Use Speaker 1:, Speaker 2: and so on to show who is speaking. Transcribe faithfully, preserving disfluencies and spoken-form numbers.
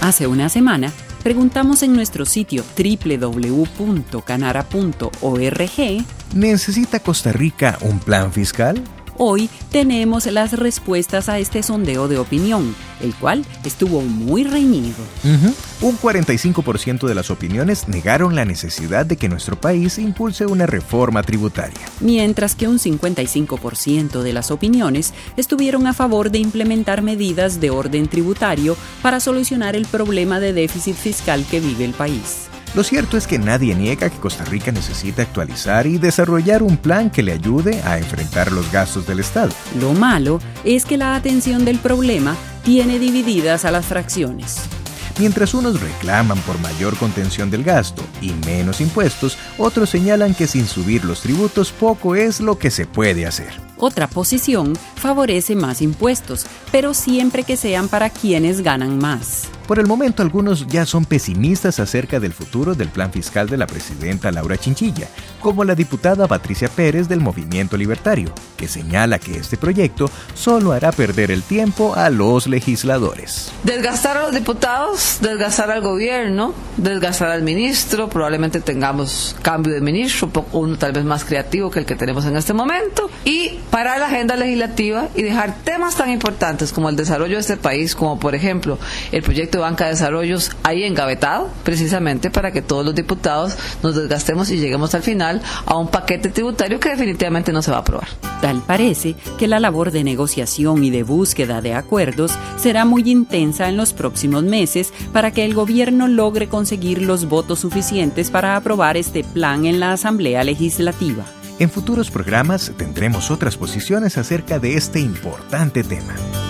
Speaker 1: Hace una semana, preguntamos en nuestro sitio doble u doble u doble u punto canara punto org.
Speaker 2: ¿Necesita Costa Rica un plan fiscal?
Speaker 1: Hoy tenemos las respuestas a este sondeo de opinión, el cual estuvo muy reñido.
Speaker 2: Uh-huh. Un cuarenta y cinco por ciento de las opiniones negaron la necesidad de que nuestro país impulse una reforma tributaria,
Speaker 1: mientras que un cincuenta y cinco por ciento de las opiniones estuvieron a favor de implementar medidas de orden tributario para solucionar el problema de déficit fiscal que vive el país.
Speaker 2: Lo cierto es que nadie niega que Costa Rica necesita actualizar y desarrollar un plan que le ayude a enfrentar los gastos del Estado.
Speaker 1: Lo malo es que la atención del problema tiene divididas a las fracciones.
Speaker 2: Mientras unos reclaman por mayor contención del gasto y menos impuestos, otros señalan que sin subir los tributos poco es lo que se puede hacer.
Speaker 1: Otra posición favorece más impuestos, pero siempre que sean para quienes ganan más.
Speaker 2: Por el momento, algunos ya son pesimistas acerca del futuro del plan fiscal de la presidenta Laura Chinchilla, como la diputada Patricia Pérez del Movimiento Libertario, que señala que este proyecto solo hará perder el tiempo a los legisladores.
Speaker 3: Desgastar a los diputados, desgastar al gobierno, desgastar al ministro, probablemente tengamos cambio de ministro, uno tal vez más creativo que el que tenemos en este momento, y parar la agenda legislativa y dejar temas tan importantes como el desarrollo de este país, como por ejemplo el proyecto de banca de desarrollos ahí engavetado, precisamente para que todos los diputados nos desgastemos y lleguemos al final a un paquete tributario que definitivamente no se va a aprobar.
Speaker 1: Tal parece que la labor de negociación y de búsqueda de acuerdos será muy intensa en los próximos meses para que el gobierno logre conseguir los votos suficientes para aprobar este plan en la Asamblea Legislativa.
Speaker 2: En futuros programas tendremos otras posiciones acerca de este importante tema.